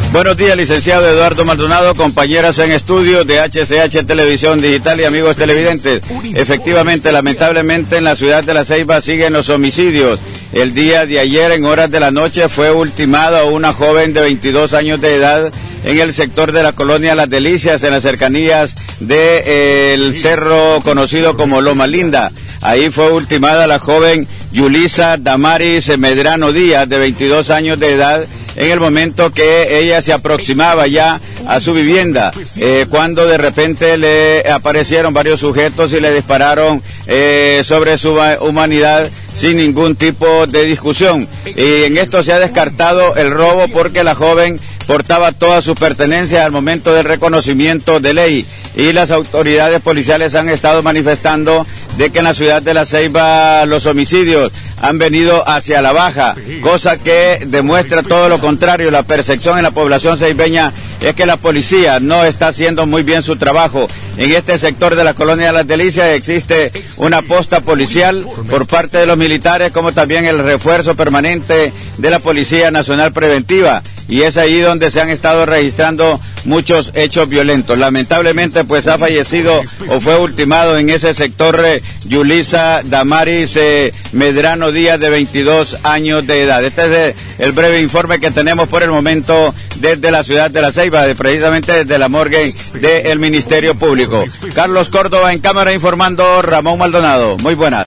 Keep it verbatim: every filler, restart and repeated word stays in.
Buenos días, licenciado Eduardo Maldonado, compañeras en estudio de H C H Televisión Digital y amigos televidentes. Efectivamente, lamentablemente en la ciudad de La Ceiba siguen los homicidios. El día de ayer, en horas de la noche, fue ultimada una joven de veintidós años de edad en el sector de la colonia Las Delicias, en las cercanías del cerro conocido como Loma Linda. Ahí fue ultimada la joven Yulisa Damaris Medrano Díaz, de veintidós años de edad, en el momento que ella se aproximaba ya a su vivienda, eh, cuando de repente le aparecieron varios sujetos y le dispararon eh, sobre su humanidad sin ningún tipo de discusión. Y en esto se ha descartado el robo porque la joven portaba todas sus pertenencias al momento del reconocimiento de ley, y las autoridades policiales han estado manifestando de que en la ciudad de La Ceiba los homicidios han venido hacia la baja, cosa que demuestra todo lo contrario. La percepción en la población ceibeña es que la policía no está haciendo muy bien su trabajo. En este sector de la colonia de Las Delicias existe una posta policial por parte de los militares, como también el refuerzo permanente de la Policía Nacional Preventiva, y es ahí donde se han estado registrando muchos hechos violentos. Lamentablemente, pues ha fallecido o fue ultimado en ese sector eh, Yulisa Damaris eh, Medrano Díaz, de veintidós años de edad. Este es eh, el breve informe que tenemos por el momento desde la ciudad de La Ceiba, de, precisamente desde la morgue del Ministerio Público. Carlos Córdoba en cámara informando, Ramón Maldonado. Muy buenas.